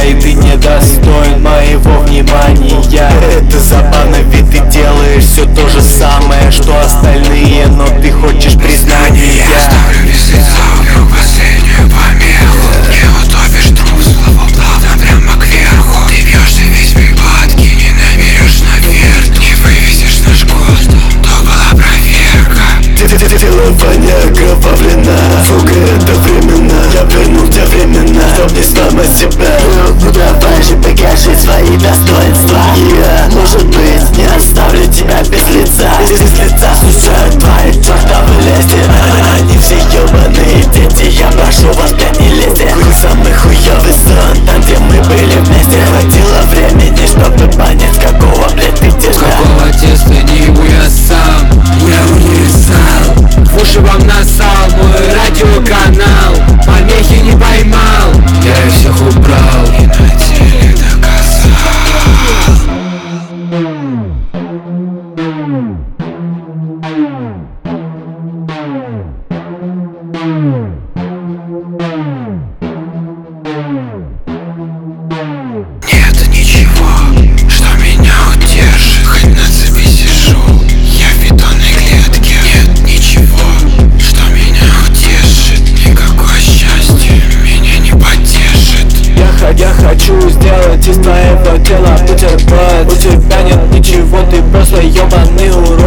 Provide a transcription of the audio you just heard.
и ты недостоин моего внимания. Это забавно, ведь ты делаешь все то же самое, что остальные, но ты хочешь признания. Я ставлю без лица, уберу последнюю помеху. Не утопишь труп, слово плавно прямо кверху. Ты бьешься весь припадки, не наберешь наверх. Не вывезешь наш год, то была проверка. Целование окровавлено, сука, это времена. Я вернул те времена, чтоб не сломать себя. Ну давай же покажи свои достоинства. Я, может быть, не оставлю тебя без лица. Без лица слушают твои чертовы лести. Они все ебаные дети, я прошу вас, блядь, не лезьте. Самый хуёвый сон, там где мы были вместе. Хватило времени, чтобы понять, какого, блядь, ты теста. Какого теста не ебу я сам, я универсал. В уши вам насал, мой радиоканал. Помехи не поймал, я их всех убрал и на деле доказал. Нет ничего, что меня удержит, хоть на цепи сижу я в бетонной клетке. Нет ничего, что меня утешит, никакое счастье меня не потешит. Я хочу сделать из твоего тела бутерброд. У тебя нет ничего, ты просто ебаный урод.